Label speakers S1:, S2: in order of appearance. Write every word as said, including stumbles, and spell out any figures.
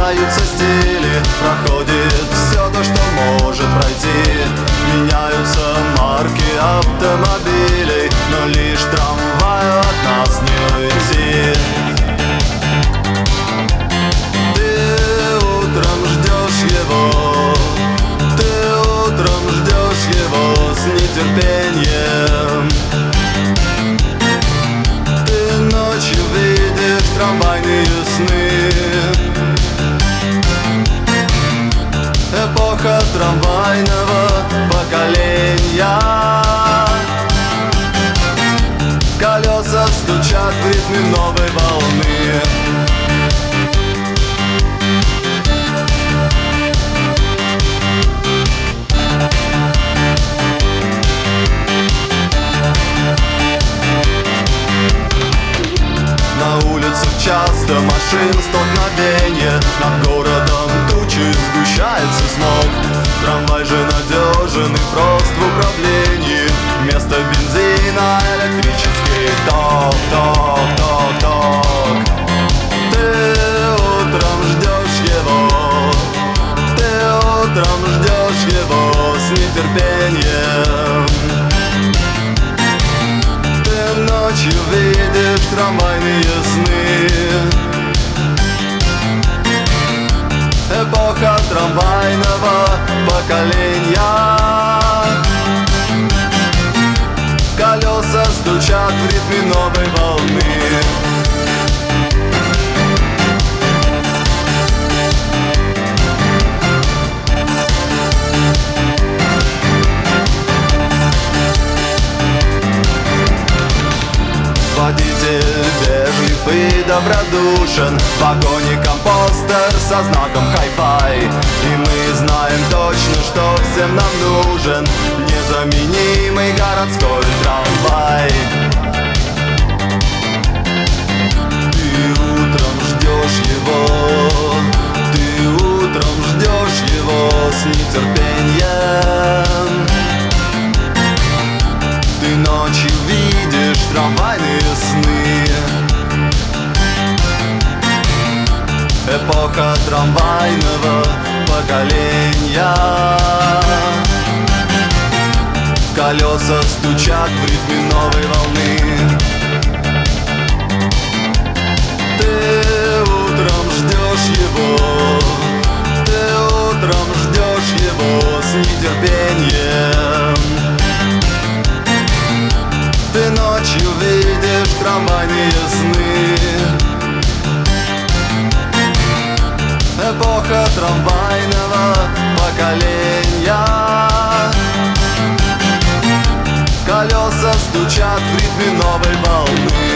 S1: меняются стили, проходит все то, что может пройти. Меняются марки автомобилей, но лишь трамваю от нас не уйти. Ты утром ждешь его, ты утром ждешь его с нетерпением. Ты ночью видишь трамвайные сны. Эпоха трамвайного поколения. Колеса стучат в ритме новой волны. На улицах часто машин столкновения, над городом тучи, сгущается смог. Трамвай же надежен и прост в управлении. Вместо бензина электрический ток, ток, ток, ток. Ты утром ждешь его, ты утром ждешь его с нетерпением. Ты ночью видишь трамвайные сны. Эпоха трамвайного поколения. Колеса стучат в ритме новой волны. Водитель вежлив и добродушен, в вагоне компостер со знаком хай-фай. И мы знаем точно, что всем нам нужен незаменимый городской трамвай. Ты утром ждешь его, ты утром ждешь его с нетерпением. Ты ночью видишь трамвайные сны. Эпоха трамвайного поколения. Колеса стучат в ритме новой волны. Ты утром ждешь его, ты утром ждешь его с нетерпением. Ты ночью видишь трамвайные сны. Эпоха трамвайного поколения. Колеса стучат в ритме новой волны.